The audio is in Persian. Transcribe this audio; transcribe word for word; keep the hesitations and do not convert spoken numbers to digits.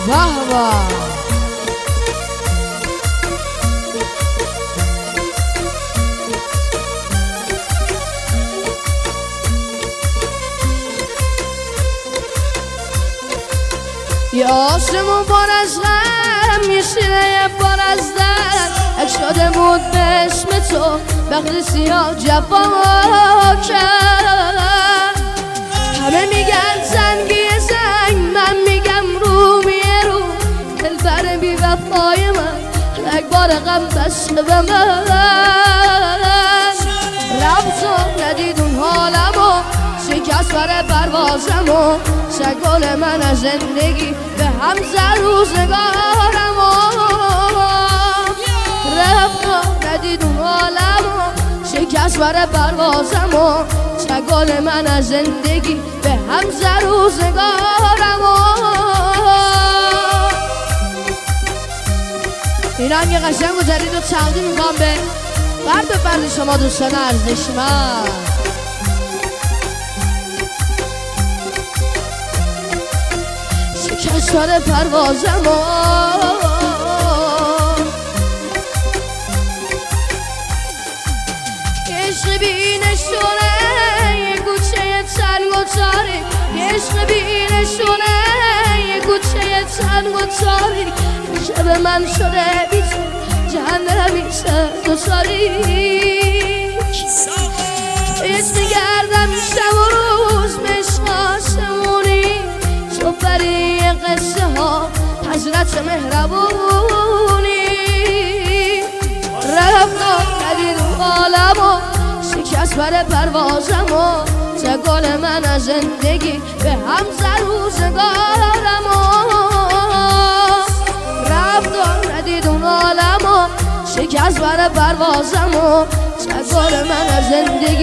واه یه آسمون بار از غم، یه سینه بار از درد، اک شده بود به اسم تو وقتی سیاه جفا کرد. همه میگن زنگی زنگ، من میگم رومیه رو، دلبر بی وفای من یک بار غم بسته به من. رفت و ندید اون حالمو، شکست بر پروازمو، شگل من از زندگی به هم زد روزگارمو. رفت و ندید اون حالمو، شکست بر پروازمو، شگل من از زندگی به هم زد روزگارمو. این رنگ قشنگ و جدید رو تقدیم میکنم به فرد و فرد شما دوستان ارزشمند. شکست بر پروازمو، عشق بی نشونه یه گوشه تنگ و تاریک، عشق بی نشونه یه گوشه تنگ و تاریک، شب من شده بی تو جهنمی سرد و تاریک. حس میگردم شب و روز به عشق آسمونی، تو بری قصه ها حضرت مهربونی. رفت و ندید حالمو، شکست بر پروازمو، شگل من از زندگی به هم زد روزگارمو. رفت و ندید اون حالمو، شکست بر پروازمو، شگل من از زندگی